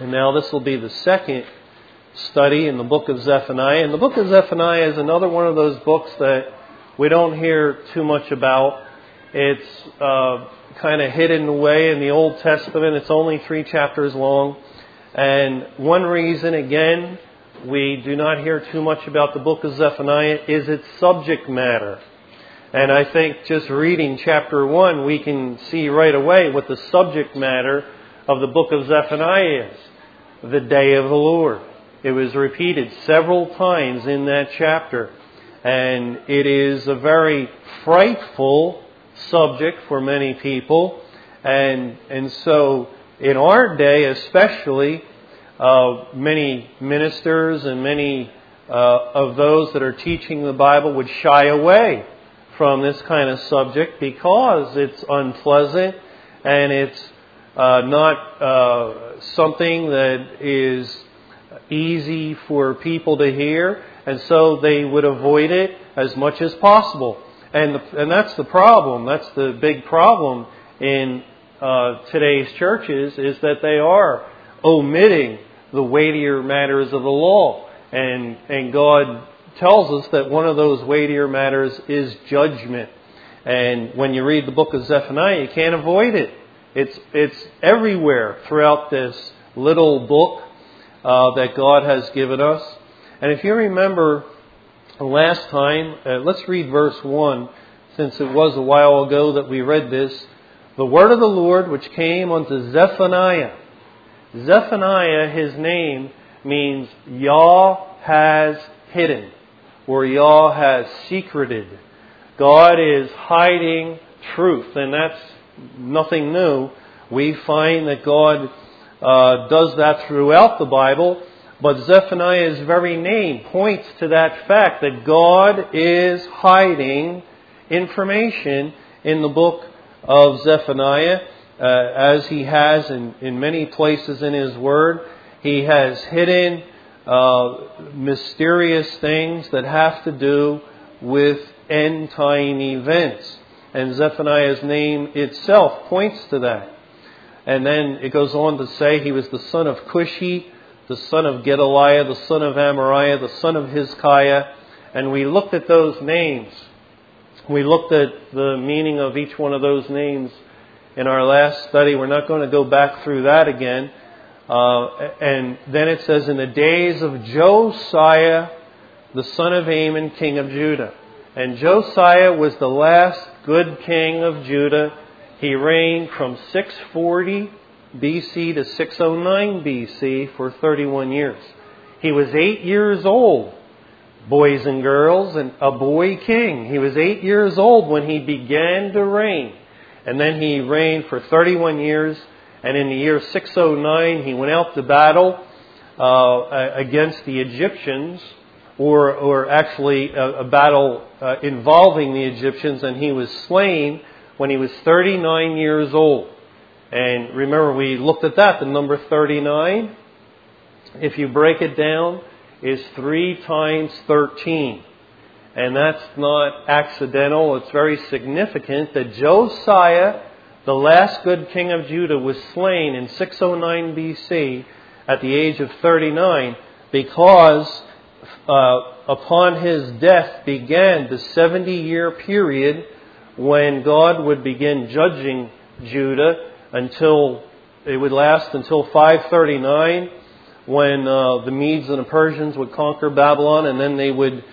And now this will be the second study in the book of Zephaniah. And the book of Zephaniah is another one of those books that we don't hear too much about. It's kind of hidden away in the Old Testament. It's only 3 chapters long. And one reason, again, we do not hear too much about the book of Zephaniah is its subject matter. And I think just reading chapter 1, we can see right away what the subject matter of the book of Zephaniah is. The day of the Lord. It was repeated several times in that chapter. And it is a very frightful subject for many people. And so in our day especially, many ministers and many of those that are teaching the Bible would shy away from this kind of subject because it's unpleasant and it's not something that is easy for people to hear, and so they would avoid it as much as possible. And that's the problem. That's the big problem in today's churches, is that they are omitting the weightier matters of the law. And God tells us that one of those weightier matters is judgment. And when you read the book of Zephaniah, you can't avoid it. It's everywhere throughout this little book that God has given us. And if you remember last time, let's read verse 1, since it was a while ago that we read this. The word of the Lord which came unto Zephaniah. Zephaniah, his name, means Yah has hidden, or Yah has secreted. God is hiding truth, and that's nothing new. We find that God does that throughout the Bible, but Zephaniah's very name points to that fact that God is hiding information in the book of Zephaniah, as He has in many places in His Word. He has hidden mysterious things that have to do with end-time events. And Zephaniah's name itself points to that. And then it goes on to say he was the son of Cushi, the son of Gedaliah, the son of Amariah, the son of Hezekiah. And we looked at those names. We looked at the meaning of each one of those names in our last study. We're not going to go back through that again. And then it says, in the days of Josiah, the son of Amon, king of Judah. And Josiah was the last good king of Judah. He reigned from 640 BC to 609 BC for 31 years. He was 8 years old, boys and girls, and a boy king. He was 8 years old when he began to reign. And then he reigned for 31 years. And in the year 609, he went out to battle against the Egyptians, or actually a battle involving the Egyptians, and he was slain when he was 39 years old. And remember, we looked at that. The number 39, if you break it down, is 3 times 13. And that's not accidental. It's very significant that Josiah, the last good king of Judah, was slain in 609 BC at the age of 39, because upon his death began the 70-year period when God would begin judging Judah until it would last until 539, when the Medes and the Persians would conquer Babylon, and then they would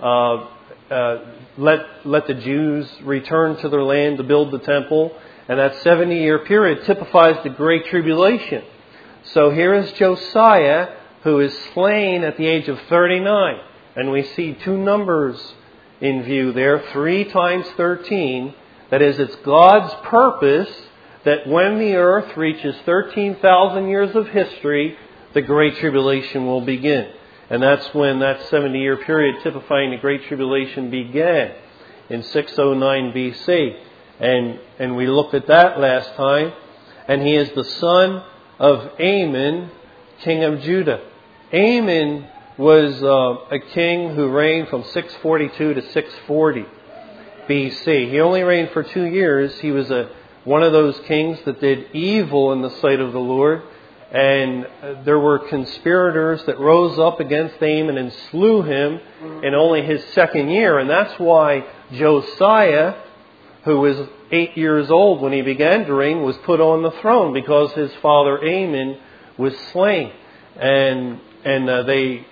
let the Jews return to their land to build the temple. And that 70-year period typifies the Great Tribulation. So here is Josiah, who is slain at the age of 39. And we see 2 numbers in view there, 3 times 13. That is, it's God's purpose that when the earth reaches 13,000 years of history, the Great Tribulation will begin. And that's when that 70-year period typifying the Great Tribulation began, in 609 BC. And we looked at that last time. And he is the son of Amon, king of Judah. Amon was a king who reigned from 642 to 640 BC. He only reigned for 2 years. He was one of those kings that did evil in the sight of the Lord. And there were conspirators that rose up against Amon and slew him in only his second year. And that's why Josiah, who was 8 years old when he began to reign, was put on the throne, because his father Amon was slain. And they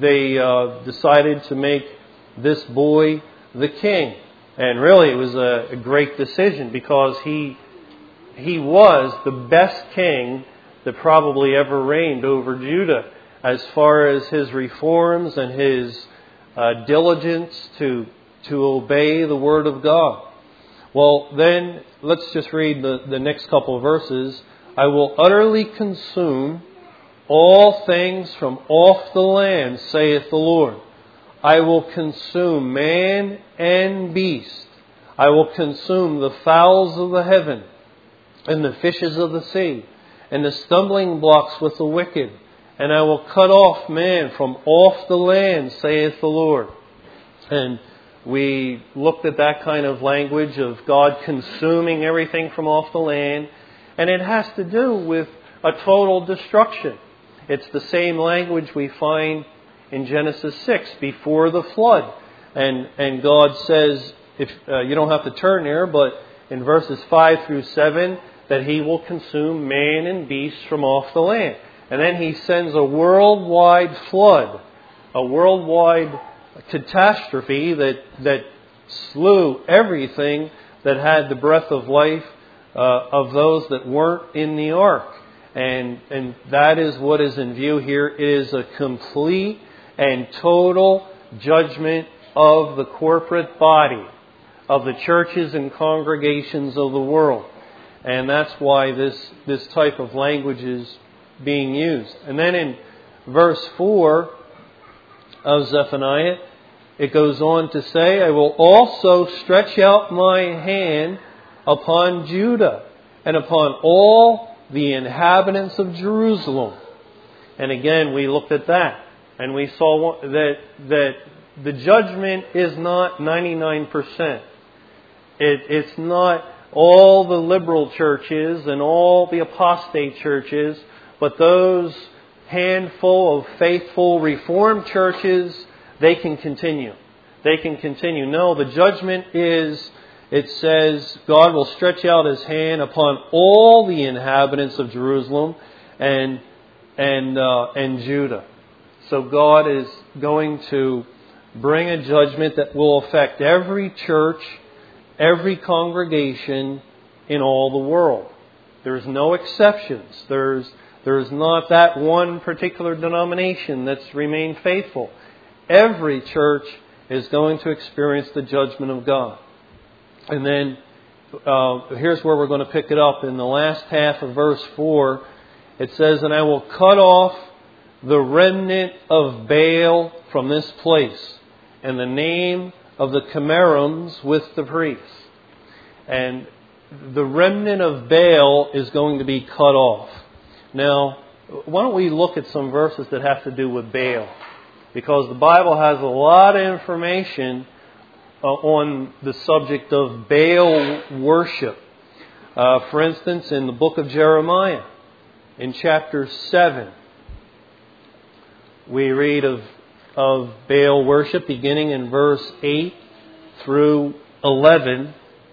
decided to make this boy the king. And really it was a great decision, because he was the best king that probably ever reigned over Judah, as far as his reforms and his diligence to obey the Word of God. Well, then, let's just read the next couple of verses. I will utterly consume all things from off the land, saith the Lord. I will consume man and beast. I will consume the fowls of the heaven and the fishes of the sea, and the stumbling blocks with the wicked. And I will cut off man from off the land, saith the Lord. And we looked at that kind of language of God consuming everything from off the land. And it has to do with a total destruction. It's the same language we find in Genesis 6 before the flood. And God says, if you don't have to turn there, but in verses 5 through 7, that He will consume man and beast from off the land. And then He sends a worldwide flood, a worldwide catastrophe that slew everything that had the breath of life of those that weren't in the ark. And that is what is in view here. It is a complete and total judgment of the corporate body, of the churches and congregations of the world. And that's why this type of language is being used. And then in verse 4 of Zephaniah, it goes on to say, I will also stretch out my hand upon Judah and upon all the inhabitants of Jerusalem. And again, we looked at that. And we saw that the judgment is not 99%. It's not all the liberal churches and all the apostate churches, but those handful of faithful Reformed churches, they can continue. They can continue. No, the judgment is, it says, God will stretch out His hand upon all the inhabitants of Jerusalem and Judah. So God is going to bring a judgment that will affect every church, every congregation in all the world. There's no exceptions. There's not that one particular denomination that's remained faithful. Every church is going to experience the judgment of God. And then here's where we're going to pick it up. In the last half of verse 4, it says, and I will cut off the remnant of Baal from this place, and the name of the Chimerims with the priests. And the remnant of Baal is going to be cut off. Now, why don't we look at some verses that have to do with Baal? Because the Bible has a lot of information on the subject of Baal worship. For instance, in the book of Jeremiah, in chapter 7, we read of Baal worship beginning in verse 8 through 11.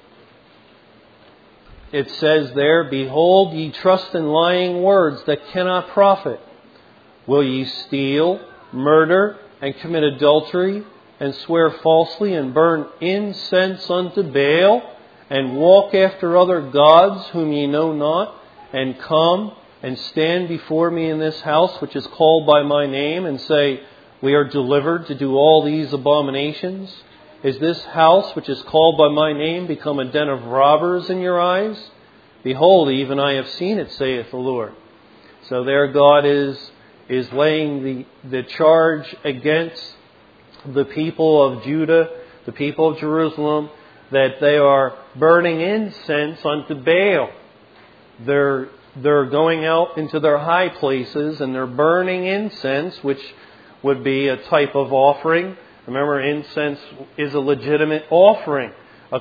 It says there, behold, ye trust in lying words that cannot profit. Will ye steal, murder, and commit adultery, and swear falsely, and burn incense unto Baal, and walk after other gods whom ye know not, and come and stand before me in this house which is called by my name, and say, we are delivered to do all these abominations? Is this house which is called by my name become a den of robbers in your eyes? Behold, even I have seen it, saith the Lord. So there God is laying the charge against the people of Judah, the people of Jerusalem, that they are burning incense unto Baal. They're going out into their high places and they're burning incense, which would be a type of offering. Remember, incense is a legitimate offering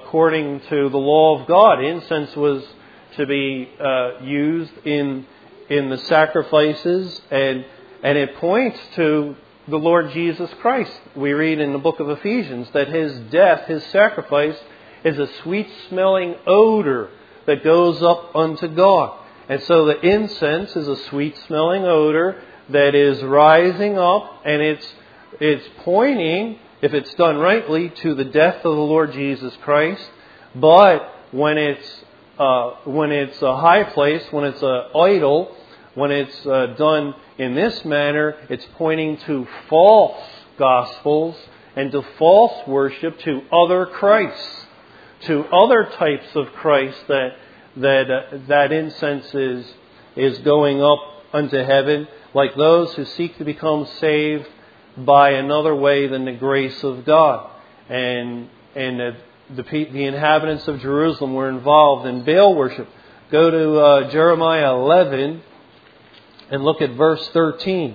according to the law of God. Incense was to be used in in the sacrifices, and it points to the Lord Jesus Christ. We read in the book of Ephesians that His death, His sacrifice, is a sweet-smelling odor that goes up unto God. And so the incense is a sweet-smelling odor that is rising up, and it's pointing, if it's done rightly, to the death of the Lord Jesus Christ. But when it's a high place, when it's an idol, when it's done in this manner, it's pointing to false gospels and to false worship, to other Christs, to other types of Christ that incense is going up unto heaven, like those who seek to become saved by another way than the grace of God. And the inhabitants of Jerusalem were involved in Baal worship. Go to Jeremiah 11 and look at verse 13.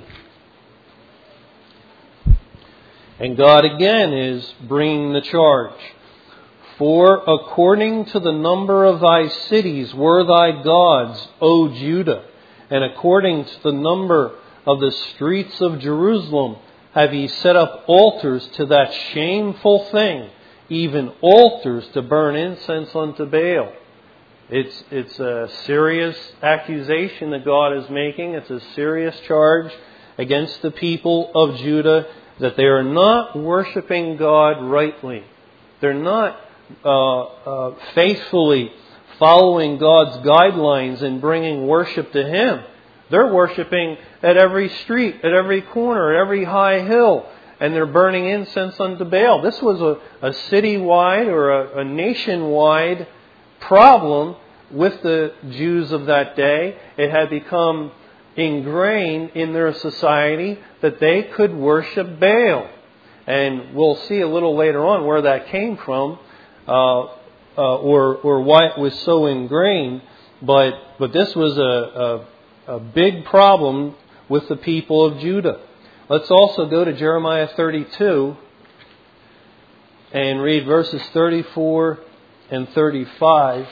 And God again is bringing the charge. For according to the number of thy cities were thy gods, O Judah, and according to the number of the streets of Jerusalem have ye set up altars to that shameful thing, even altars to burn incense unto Baal. It's a serious accusation that God is making. It's a serious charge against the people of Judah that they are not worshiping God rightly. They're not faithfully following God's guidelines and bringing worship to Him. They're worshiping at every street, at every corner, at every high hill, and they're burning incense unto Baal. This was a citywide or a nationwide problem with the Jews of that day. It had become ingrained in their society that they could worship Baal. And we'll see a little later on where that came from, or why it was so ingrained. But this was a big problem with the people of Judah. Let's also go to Jeremiah 32 and read verses 34 and 35.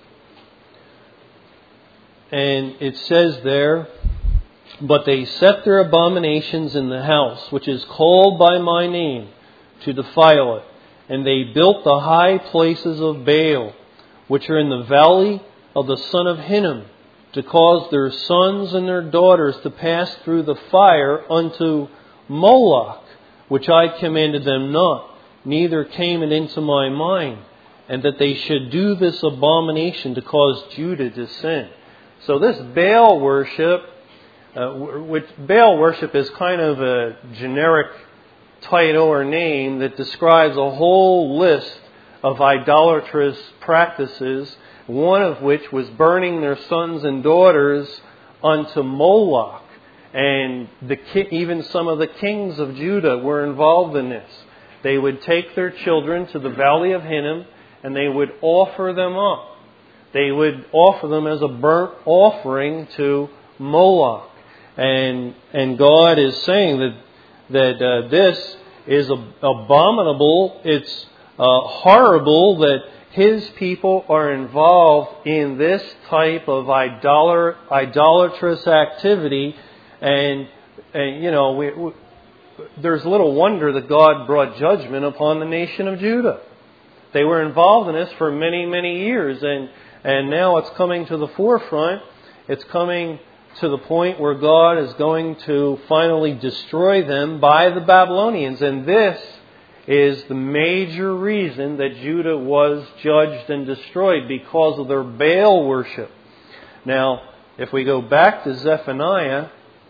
And it says there, But they set their abominations in the house, which is called by my name, to defile it. And they built the high places of Baal, which are in the valley of the son of Hinnom, to cause their sons and their daughters to pass through the fire unto Moloch, which I commanded them not, neither came it into my mind, and that they should do this abomination to cause Judah to sin. So this Baal worship, which Baal worship is kind of a generic title or name that describes a whole list of idolatrous practices, one of which was burning their sons and daughters unto Moloch. And even some of the kings of Judah were involved in this. They would take their children to the valley of Hinnom and they would offer them up. They would offer them as a burnt offering to Moloch. And God is saying that this is abominable. It's horrible that His people are involved in this type of idolatrous activity. And you know, there's little wonder that God brought judgment upon the nation of Judah. They were involved in this for many, many years, and now it's coming to the forefront. It's coming to the point where God is going to finally destroy them by the Babylonians. And this is the major reason that Judah was judged and destroyed, because of their Baal worship. Now, if we go back to Zephaniah,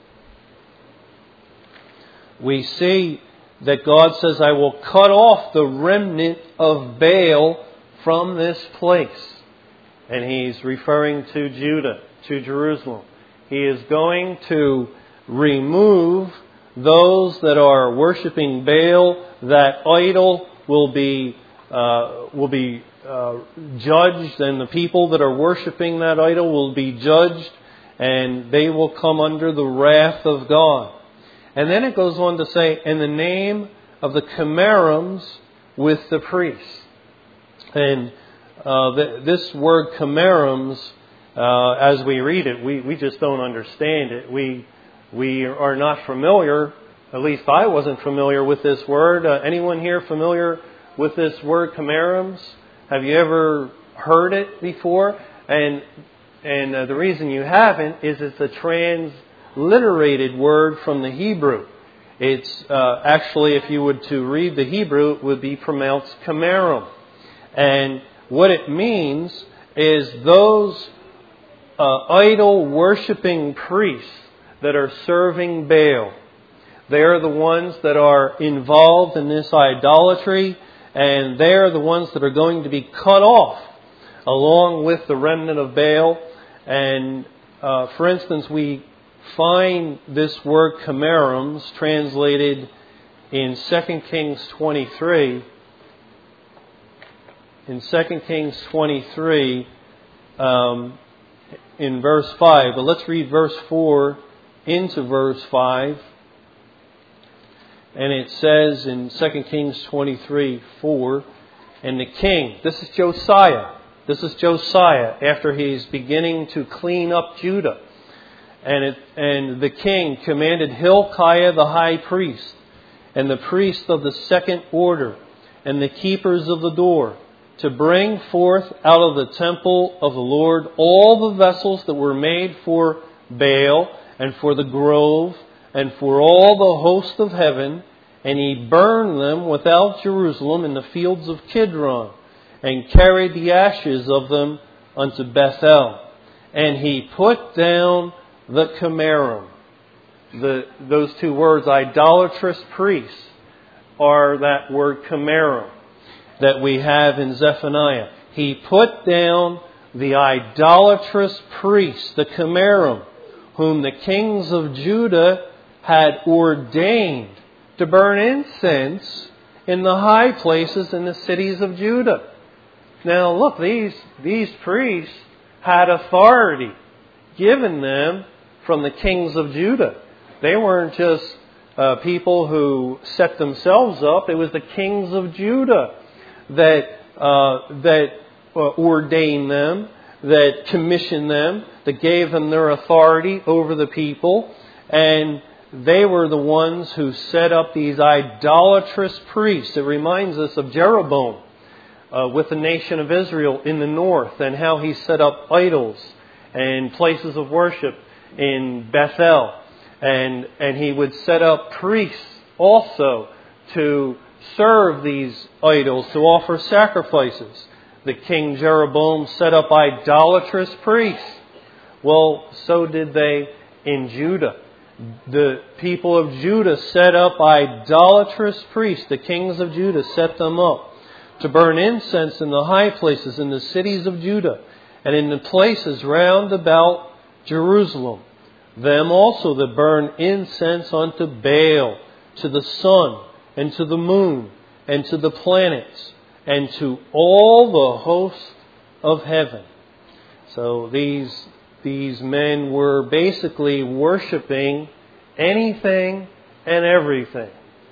we see that God says, I will cut off the remnant of Baal from this place. And He's referring to Judah, to Jerusalem. He is going to remove those that are worshiping Baal. That idol will be judged, and the people that are worshiping that idol will be judged, and they will come under the wrath of God. And then it goes on to say, in the name of the Chemarims with the priests. And this word Chemarims as we read it, we just don't understand it. We are not familiar, at least I wasn't familiar with this word. Anyone here familiar with this word chimerems? Have you ever heard it before? And the reason you haven't is it's a transliterated word from the Hebrew. It's actually, if you were to read the Hebrew, it would be pronounced chimerem. And what it means is those idol-worshipping priests that are serving Baal. They are the ones that are involved in this idolatry, and they are the ones that are going to be cut off along with the remnant of Baal. And for instance, we find this word chimerems translated in 2 Kings 23. In 2 Kings 23, in verse 5. But let's read verse 4 into verse 5. And it says in 2 Kings 23:4, and the king, this is Josiah. This is Josiah after he's beginning to clean up Judah. And the king commanded Hilkiah the high priest, and the priests of the second order, and the keepers of the door, to bring forth out of the temple of the Lord all the vessels that were made for Baal, and for the grove, and for all the host of heaven, and he burned them without Jerusalem in the fields of Kidron, and carried the ashes of them unto Bethel. And he put down the chimerem. Those two words, idolatrous priests, are that word chimerem that we have in Zephaniah. He put down the idolatrous priests, the chimerem, whom the kings of Judah had ordained to burn incense in the high places in the cities of Judah. Now look, these priests had authority given them from the kings of Judah. They weren't just people who set themselves up. It was the kings of Judah that ordained them, that commissioned them, that gave them their authority over the people. And they were the ones who set up these idolatrous priests. It reminds us of Jeroboam with the nation of Israel in the north, and how he set up idols and places of worship in Bethel. And he would set up priests also to serve these idols, to offer sacrifices. The king Jeroboam set up idolatrous priests. Well, so did they in Judah. The people of Judah set up idolatrous priests. The kings of Judah set them up to burn incense in the high places in the cities of Judah and in the places round about Jerusalem. Them also that burn incense unto Baal, to the sun, and to the moon, and to the planets, and to all the host of heaven. So these men were basically worshiping anything and everything.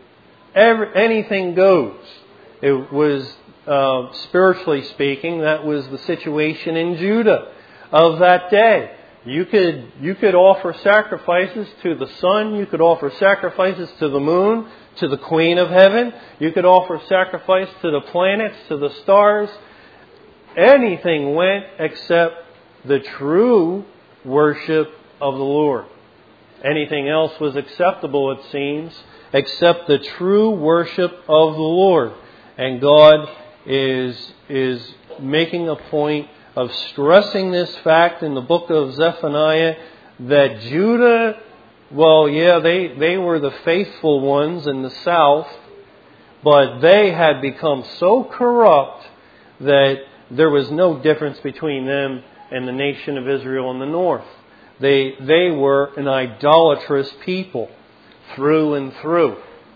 Anything goes. It was, spiritually speaking, that was the situation in Judah of that day. You could offer sacrifices to the sun. You could offer sacrifices to the moon, to the Queen of Heaven. You could offer sacrifice to the planets, to the stars. Anything went except the true worship of the Lord. Anything else was acceptable, it seems, except the true worship of the Lord. And God is making a point of stressing this fact in the book of Zephaniah, that Judah, well, yeah, they were the faithful ones in the south, but they had become so corrupt that there was no difference between them and the nation of Israel in the north. They were an idolatrous people through and through.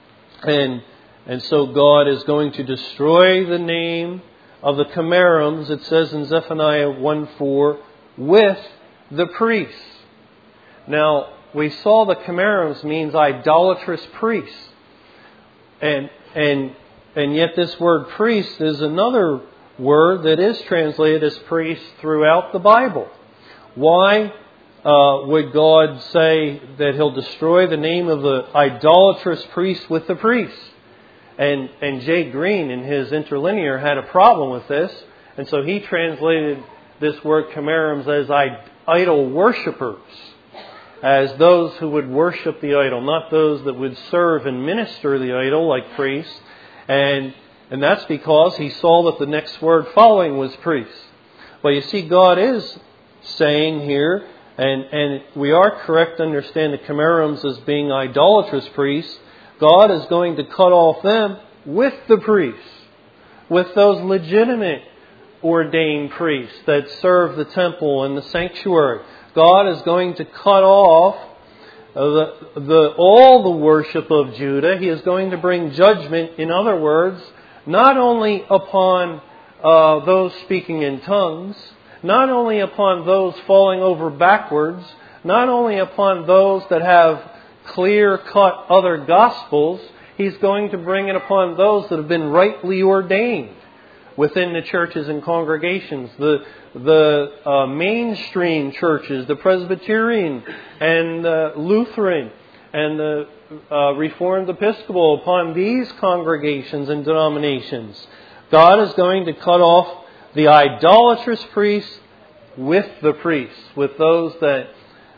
And so God is going to destroy the name of the chimerems, it says in Zephaniah 1:4, with the priests. Now, we saw the chimerems means idolatrous priests. And yet this word priest is another word that is translated as priest throughout the Bible. Why would God say that He'll destroy the name of the idolatrous priest with the priest? And Jay Green in his interlinear had a problem with this, and so he translated this word chimerums as idol worshippers, as those who would worship the idol, not those that would serve and minister the idol like priests. And that's because he saw that the next word following was priest. But you see, God is saying here, and we are correct to understand the chimerums as being idolatrous priests, God is going to cut off them with the priests, with those legitimate ordained priests that serve the temple and the sanctuary. God is going to cut off all the worship of Judah. He is going to bring judgment, in other words, not only upon those speaking in tongues, not only upon those falling over backwards, not only upon those that have clear-cut other gospels. He's going to bring it upon those that have been rightly ordained within the churches and congregations, the mainstream churches, the Presbyterian and the Lutheran and the Reformed Episcopal, upon these congregations and denominations. God is going to cut off the idolatrous priests with the priests, with those that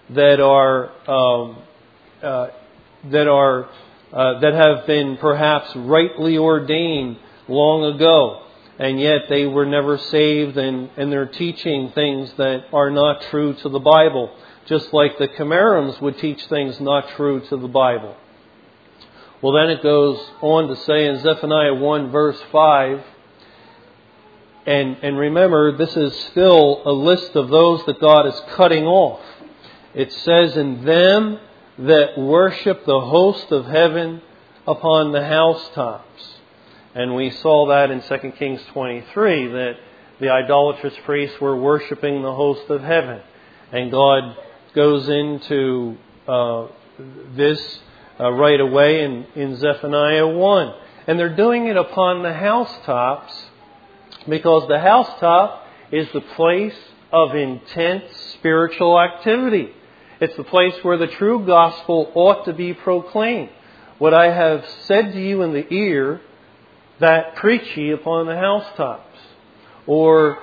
have been perhaps rightly ordained long ago, and yet they were never saved, and they're teaching things that are not true to the Bible, just like the chimerums would teach things not true to the Bible. Well, then it goes on to say in Zephaniah 1 verse 5, and remember, this is still a list of those that God is cutting off. It says, "In them that worship the host of heaven upon the housetops." And we saw that in 2 Kings 23, that the idolatrous priests were worshiping the host of heaven. And God goes into this right away in Zephaniah 1. And they're doing it upon the housetops, because the housetop is the place of intense spiritual activity. It's the place where the true gospel ought to be proclaimed. What I have said to you in the ear, that preach ye upon the housetops. Or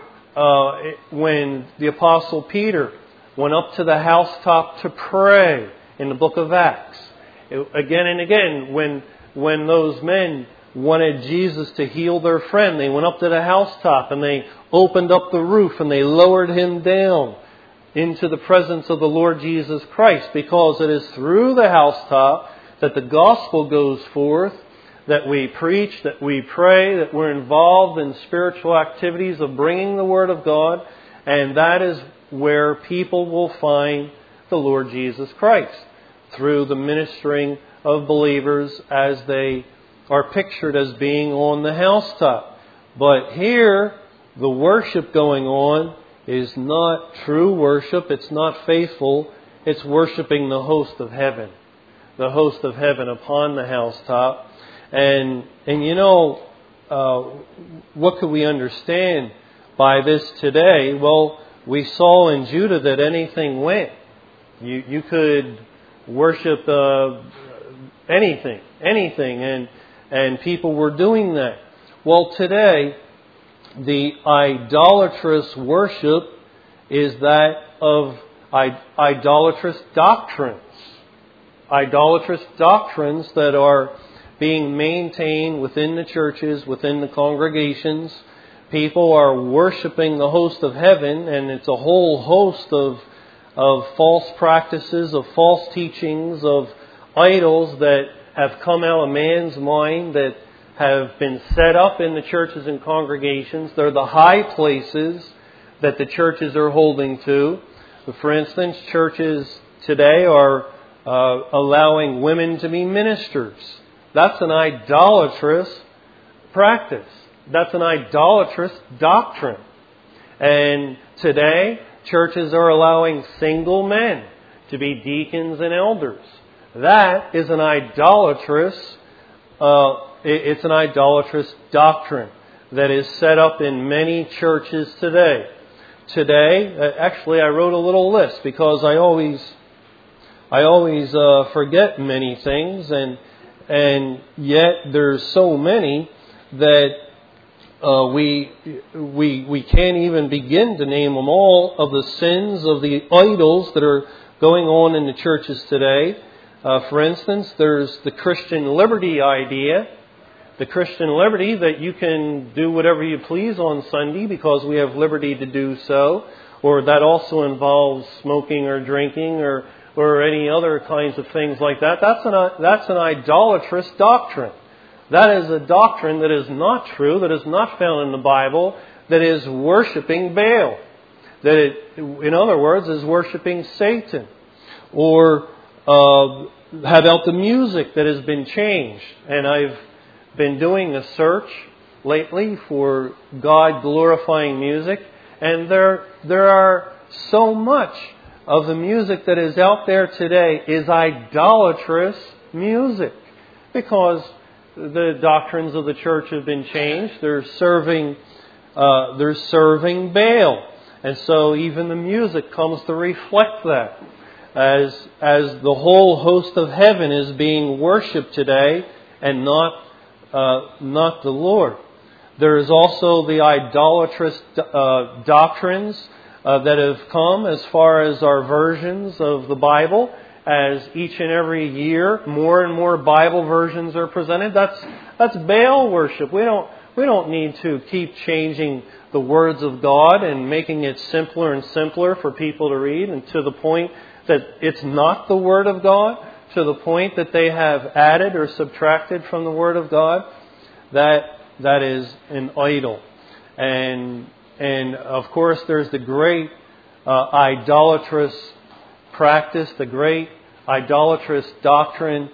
when the Apostle Peter went up to the housetop to pray in the book of Acts. Again and again, when those men wanted Jesus to heal their friend, they went up to the housetop and they opened up the roof and they lowered him down into the presence of the Lord Jesus Christ, because it is through the housetop that the gospel goes forth, that we preach, that we pray, that we're involved in spiritual activities of bringing the Word of God, and that is where people will find the Lord Jesus Christ, through the ministering of believers as they are pictured as being on the housetop. But here, the worship going on is not true worship. It's not faithful. It's worshiping the host of heaven. The host of heaven upon the housetop. And you know, what could we understand by this today? Well, we saw in Judah that anything went. You could worship anything, and people were doing that. Well, today, the idolatrous worship is that of idolatrous doctrines. Idolatrous doctrines that are being maintained within the churches, within the congregations. People are worshiping the host of heaven, and it's a whole host of false practices, of false teachings, of idols that have come out of man's mind, that have been set up in the churches and congregations. They're the high places that the churches are holding to. For instance, churches today are allowing women to be ministers. That's an idolatrous practice. That's an idolatrous doctrine. And today, churches are allowing single men to be deacons and elders. That is an idolatrous it's an idolatrous doctrine that is set up in many churches today. today. Actually, I wrote a little list because I always forget many things, and yet there's so many that we can't even begin to name them all, of the sins of the idols that are going on in the churches today. For instance, there's the Christian liberty idea. The Christian liberty that you can do whatever you please on Sunday because we have liberty to do so. Or that also involves smoking or drinking or any other kinds of things like that. That's an idolatrous doctrine. That is a doctrine that is not true, that is not found in the Bible, that is worshiping Baal. That it, in other words, is worshiping Satan. Or how about the music that has been changed? And I've been doing a search lately for God-glorifying music, and there are so much of the music that is out there today is idolatrous music, because the doctrines of the church have been changed. They're serving Baal, and so even the music comes to reflect that, as the whole host of heaven is being worshipped today, and not the Lord. There is also the idolatrous doctrines that have come as far as our versions of the Bible. As each and every year, more and more Bible versions are presented. That's Baal worship. We don't need to keep changing the words of God and making it simpler and simpler for people to read, and to the point that it's not the Word of God, to the point that they have added or subtracted from the Word of God. That is an idol. And of course there's the great idolatrous practice, the great idolatrous doctrine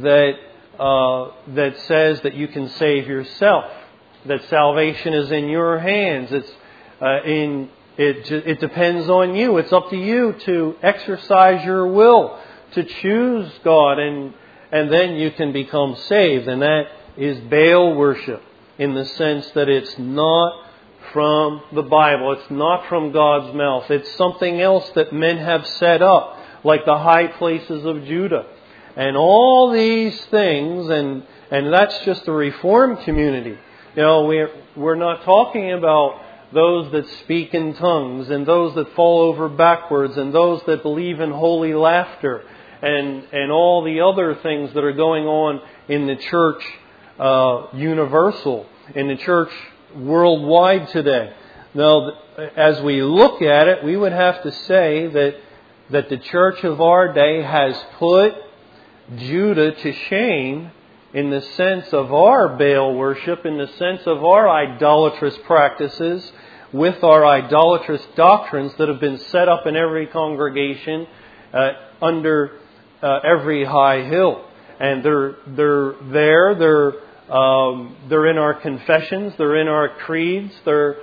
that says that you can save yourself, that salvation is in your hands. It depends on you. It's up to you to exercise your will to choose God, and then you can become saved. And that is Baal worship, in the sense that it's not from the Bible. It's not from God's mouth. It's something else that men have set up, like the high places of Judah. And all these things, and that's just the Reformed community. You know, we're not talking about those that speak in tongues, and those that fall over backwards, and those that believe in holy laughter, and all the other things that are going on in the church universal, in the church worldwide today. Now, as we look at it, we would have to say that the church of our day has put Judah to shame, in the sense of our Baal worship, in the sense of our idolatrous practices, with our idolatrous doctrines that have been set up in every congregation under every high hill. And they're in our confessions, they're in our creeds, they're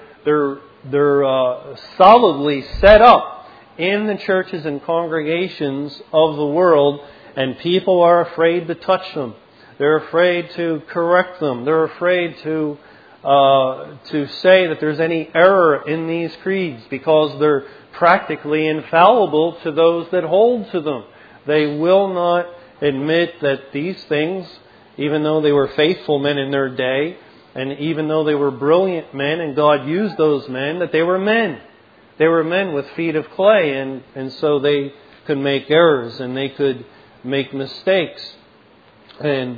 solidly set up in the churches and congregations of the world, and people are afraid to touch them. They're afraid to correct them. They're afraid to say that there's any error in these creeds, because they're practically infallible to those that hold to them. They will not admit that these things, even though they were faithful men in their day, and even though they were brilliant men and God used those men, that they were men. They were men with feet of clay, and so they could make errors and they could make mistakes. And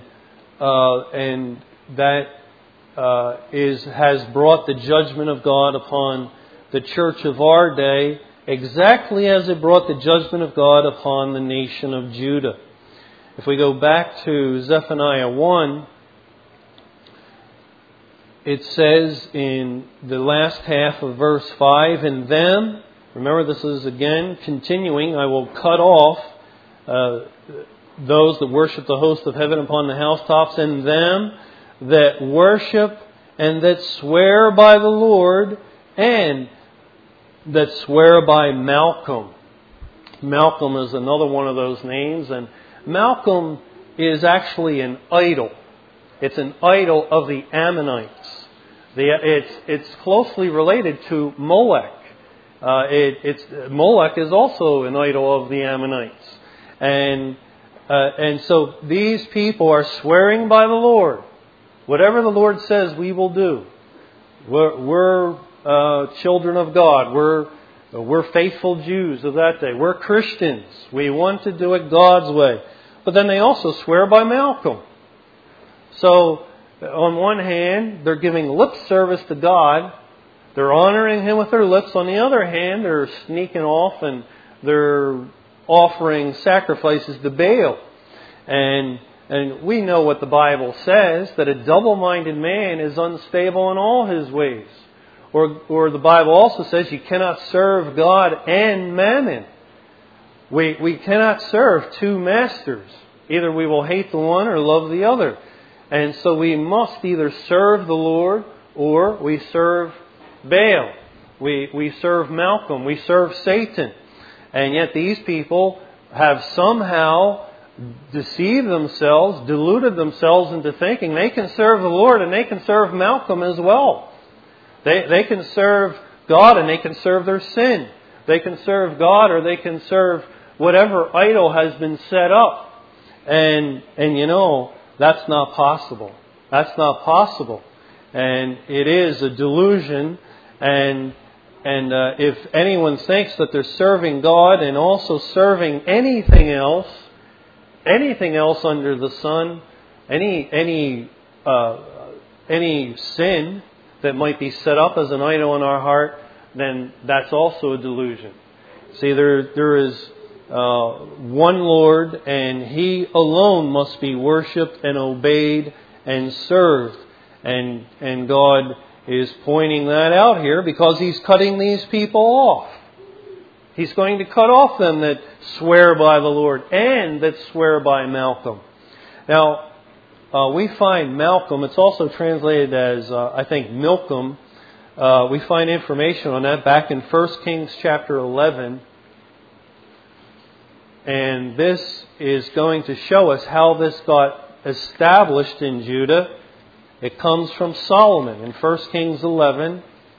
that has brought the judgment of God upon the church of our day, exactly as it brought the judgment of God upon the nation of Judah. If we go back to Zephaniah 1, it says in the last half of verse 5, "And them," remember this is again continuing, "I will cut off those that worship the host of heaven upon the housetops, and them that worship and that swear by the Lord, and that swear by Malcolm." Malcolm is another one of those names, and Malcolm is actually an idol. It's an idol of the Ammonites. It's closely related to Molech. Molech is also an idol of the Ammonites. And so these people are swearing by the Lord. Whatever the Lord says, we will do. We're children of God. We're faithful Jews of that day. We're Christians. We want to do it God's way. But then they also swear by Malcolm. So, on one hand, they're giving lip service to God. They're honoring Him with their lips. On the other hand, they're sneaking off and they're offering sacrifices to Baal. And we know what the Bible says, that a double-minded man is unstable in all his ways. Or the Bible also says you cannot serve God and mammon. We cannot serve two masters. Either we will hate the one or love the other. And so we must either serve the Lord or we serve Baal. We serve Malcolm. We serve Satan. And yet these people have somehow deceived themselves, deluded themselves into thinking they can serve the Lord and they can serve Malcolm as well. They can serve God and they can serve their sin. They can serve God or they can serve whatever idol has been set up. And you know, that's not possible. That's not possible. And it is a delusion. And if anyone thinks that they're serving God and also serving anything else under the sun, any sin that might be set up as an idol in our heart, then that's also a delusion. See, there is one Lord, and He alone must be worshipped and obeyed and served. And God is pointing that out here because He's cutting these people off. He's going to cut off them that swear by the Lord and that swear by Malcolm. Now, we find Malcolm, it's also translated as, I think, Milcom. We find information on that back in 1 Kings chapter 11. And this is going to show us how this got established in Judah. It comes from Solomon in 1 Kings 11,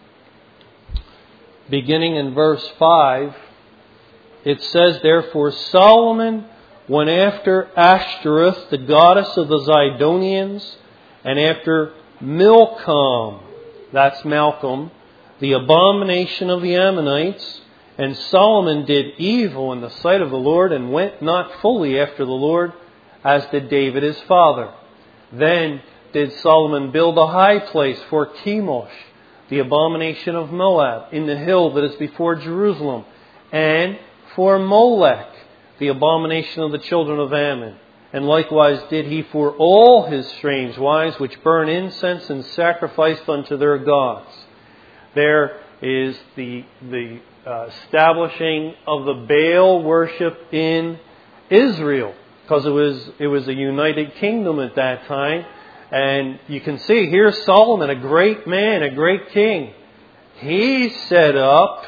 beginning in verse 5. It says, "Therefore Solomon went after Ashtoreth, the goddess of the Zidonians, and after Milcom," that's Malcolm, "the abomination of the Ammonites. And Solomon did evil in the sight of the Lord, and went not fully after the Lord, as did David his father. Then did Solomon build a high place for Chemosh, the abomination of Moab, in the hill that is before Jerusalem, and for Molech, the abomination of the children of Ammon. And likewise did he for all his strange wives, which burn incense and sacrificed unto their gods." There is the establishing of the Baal worship in Israel, because it was a united kingdom at that time. And you can see here Solomon, a great man, a great king. He set up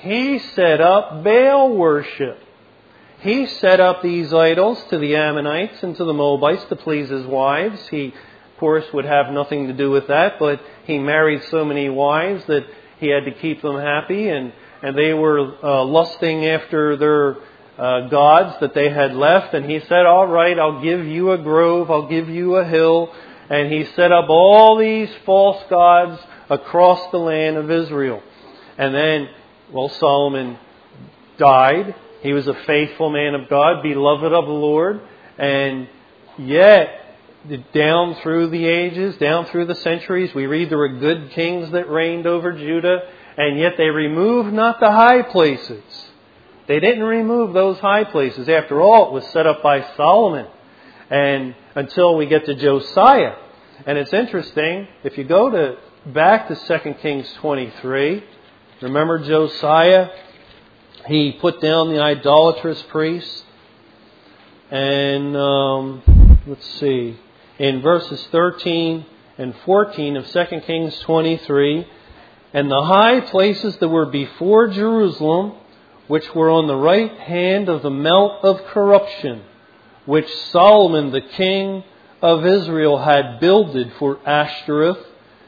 Baal worship. He set up these idols to the Ammonites and to the Moabites to please his wives. He, of course, would have nothing to do with that, but he married so many wives that he had to keep them happy, and they were lusting after their gods that they had left. And he said, "All right, I'll give you a grove, I'll give you a hill." And he set up all these false gods across the land of Israel. And then, Solomon died. He was a faithful man of God, beloved of the Lord. And yet, down through the ages, down through the centuries, we read there were good kings that reigned over Judah. And yet they removed not the high places. They didn't remove those high places. After all, it was set up by Solomon. And until we get to Josiah. And it's interesting, if you go back to 2 Kings 23, remember Josiah? He put down the idolatrous priests. And let's see, in verses 13 and 14 of 2 Kings 23, "And the high places that were before Jerusalem, which were on the right hand of the mount of corruption, which Solomon the king of Israel had builded for Ashtoreth,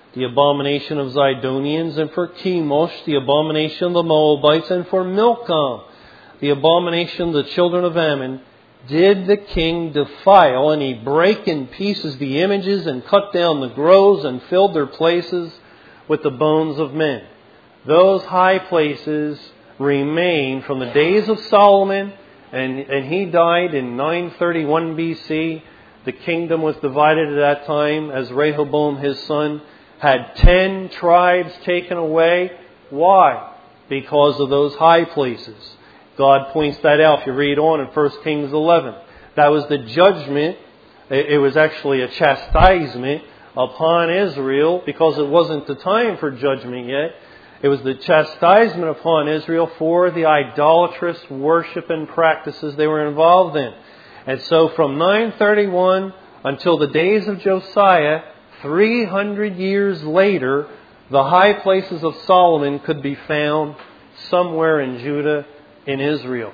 the abomination of Zidonians, and for Chemosh, the abomination of the Moabites, and for Milcom, the abomination of the children of Ammon, did the king defile, and he brake in pieces the images, and cut down the groves, and filled their places with the bones of men. Those high places remain from the days of Solomon, and he died in 931 BC. The kingdom was divided at that time, as Rehoboam, his son, had 10 tribes taken away. Why? Because of those high places. God points that out if you read on in 1 Kings 11. That was the judgment. It was actually a chastisement upon Israel, because it wasn't the time for judgment yet. It was the chastisement upon Israel for the idolatrous worship and practices they were involved in. And so from 931 until the days of Josiah, 300 years later, the high places of Solomon could be found somewhere in Judah, in Israel.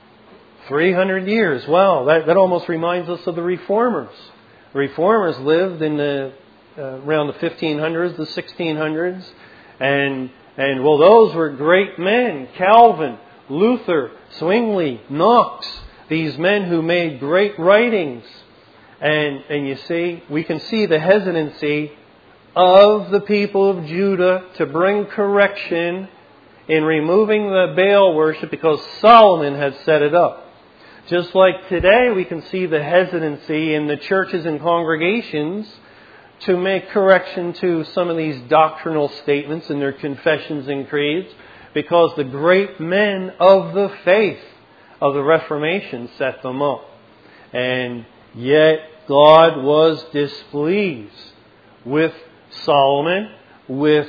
300 years. Wow, that almost reminds us of the Reformers. The Reformers lived in around the 1500s, the 1600s, and well, those were great men. Calvin, Luther, Zwingli, Knox, these men who made great writings. And you see, we can see the hesitancy of the people of Judah to bring correction in removing the Baal worship, because Solomon had set it up. Just like today, we can see the hesitancy in the churches and congregations to make correction to some of these doctrinal statements in their confessions and creeds, because the great men of the faith of the Reformation set them up. And yet God was displeased with Solomon, with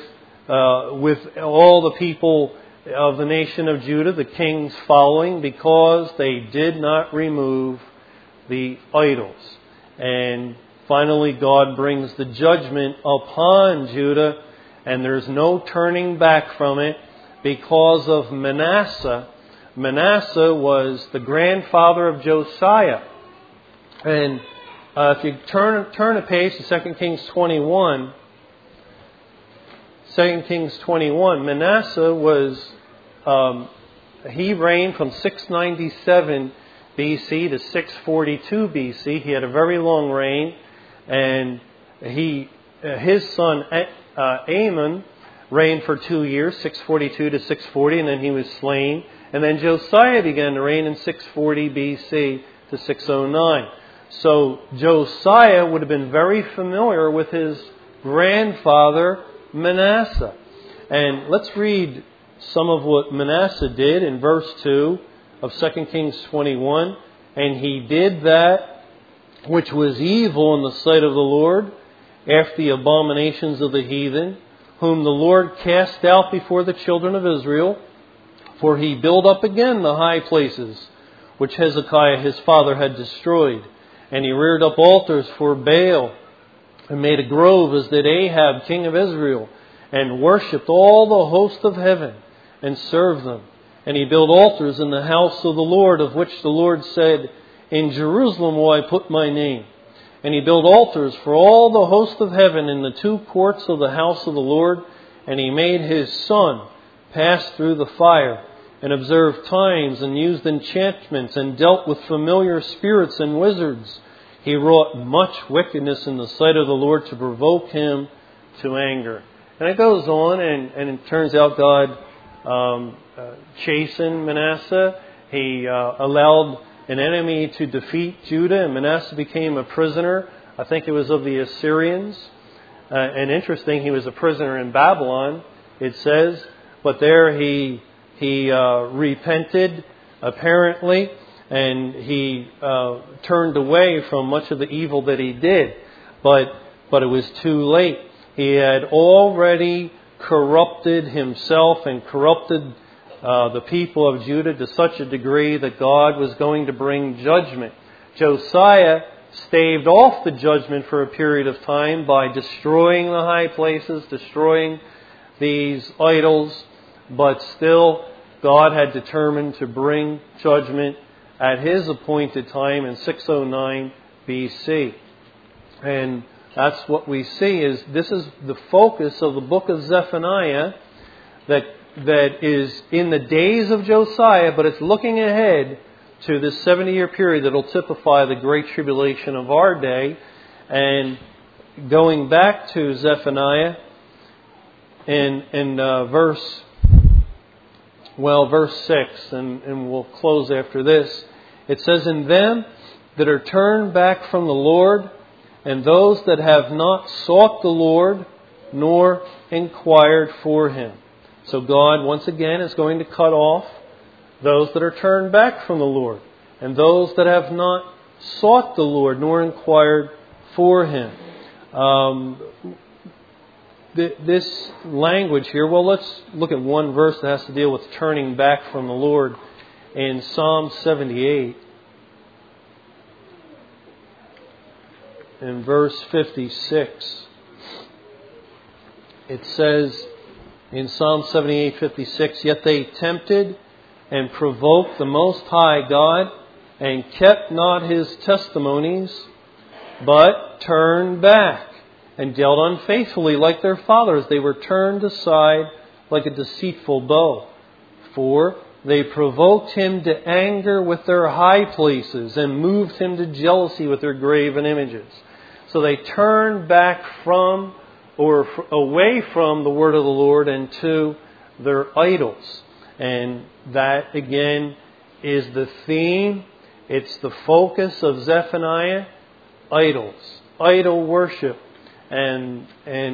all the people of the nation of Judah, the kings following, because they did not remove the idols. And finally, God brings the judgment upon Judah, and there's no turning back from it because of Manasseh. Manasseh was the grandfather of Josiah. And if you turn a page to 2 Kings 21, 2 Kings 21, Manasseh was, he reigned from 697 BC to 642 BC. He had a very long reign, and his son Amon reigned for 2 years, 642 to 640, and then he was slain. And then Josiah began to reign in 640 BC to 609. So Josiah would have been very familiar with his grandfather Manasseh. And let's read some of what Manasseh did in verse 2 of 2 Kings 21. And he did that which was evil in the sight of the Lord, after the abominations of the heathen, whom the Lord cast out before the children of Israel. For he built up again the high places, which Hezekiah his father had destroyed. And he reared up altars for Baal, and made a grove, as did Ahab, king of Israel, and worshipped all the host of heaven, and served them. And he built altars in the house of the Lord, of which the Lord said, In Jerusalem will I put my name. And he built altars for all the host of heaven in the 2 courts of the house of the Lord. And he made his son pass through the fire, and observed times, and used enchantments, and dealt with familiar spirits and wizards. He wrought much wickedness in the sight of the Lord to provoke him to anger. And it goes on, and it turns out God chastened Manasseh. He allowed an enemy to defeat Judah, and Manasseh became a prisoner. I think it was of the Assyrians. And interesting, he was a prisoner in Babylon, it says. But there he repented, apparently, and he turned away from much of the evil that he did. But it was too late. He had already corrupted himself and corrupted the people of Judah to such a degree that God was going to bring judgment. Josiah staved off the judgment for a period of time by destroying the high places, destroying these idols, but still God had determined to bring judgment at his appointed time in 609 BC. And That's what we see. This is the focus of the book of Zephaniah, that is in the days of Josiah, but it's looking ahead to this 70-year period that will typify the great tribulation of our day. And going back to Zephaniah in verse 6, and we'll close after this. It says, "In them that are turned back from the Lord, and those that have not sought the Lord, nor inquired for Him." So God, once again, is going to cut off those that are turned back from the Lord, and those that have not sought the Lord, nor inquired for Him. This language here, well, let's look at one verse that has to deal with turning back from the Lord. In Psalm 78, in verse 56, it says in Psalm 78:56, "Yet they tempted and provoked the Most High God, and kept not His testimonies, but turned back, and dealt unfaithfully like their fathers. They were turned aside like a deceitful bow. For they provoked Him to anger with their high places, and moved Him to jealousy with their graven images." So they turned back from, or away from, the word of the Lord and to their idols. And that, again, is the theme. It's the focus of Zephaniah. Idols. Idol worship. And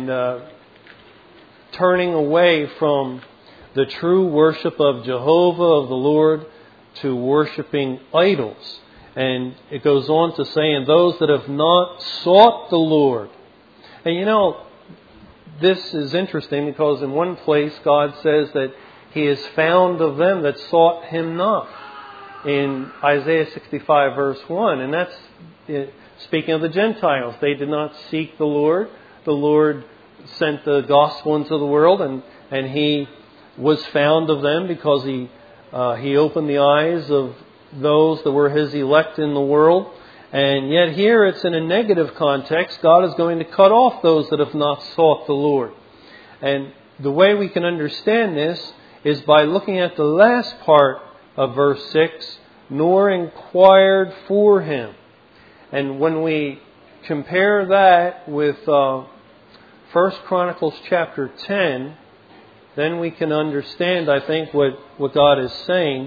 turning away from the true worship of Jehovah, of the Lord, to worshiping idols. And it goes on to say, "And those that have not sought the Lord." And you know, this is interesting, because in one place God says that He is found of them that sought Him not, in Isaiah 65 verse 1. And that's speaking of the Gentiles. They did not seek the Lord. The Lord sent the gospel into the world, and He was found of them because He opened the eyes of those that were His elect in the world. And yet here it's in a negative context. God is going to cut off those that have not sought the Lord. And the way we can understand this is by looking at the last part of verse 6, "nor inquired for Him." And when we compare that with 1 Chronicles chapter 10, then we can understand, I think, what God is saying.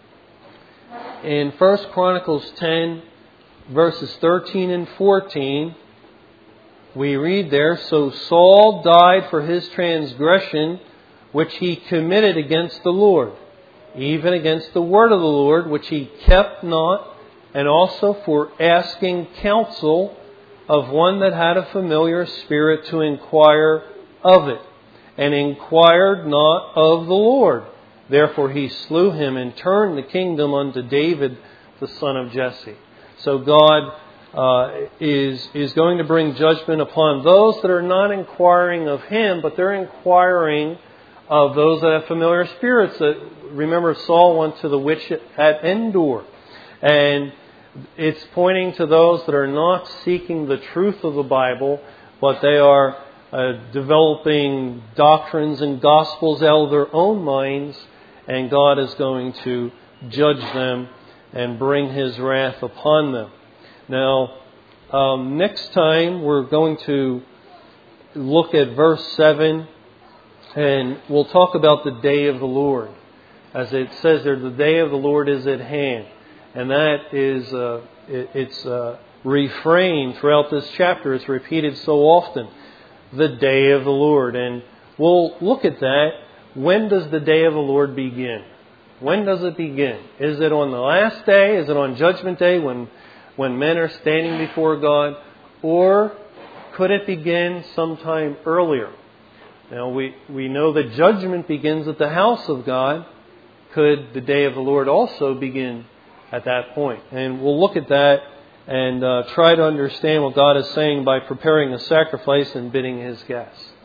In 1 Chronicles 10, verses 13 and 14, we read there, "So Saul died for his transgression, which he committed against the Lord, even against the word of the Lord, which he kept not, and also for asking counsel of one that had a familiar spirit to inquire of it, and inquired not of the Lord. Therefore He slew him, and turned the kingdom unto David, the son of Jesse." So God is going to bring judgment upon those that are not inquiring of Him, but they're inquiring of those that have familiar spirits. Remember, Saul went to the witch at Endor. And it's pointing to those that are not seeking the truth of the Bible, but they are developing doctrines and gospels out of their own minds, and God is going to judge them and bring His wrath upon them. Now, next time we're going to look at verse 7, and we'll talk about the day of the Lord. As it says there, the day of the Lord is at hand. And that is, it's refrain throughout this chapter. It's repeated so often. The day of the Lord. And we'll look at that. When does the day of the Lord begin? When does it begin? Is it on the last day? Is it on Judgment Day when men are standing before God? Or could it begin sometime earlier? Now we know that judgment begins at the house of God. Could the day of the Lord also begin at that point? And we'll look at that and try to understand what God is saying by preparing a sacrifice and bidding His guests.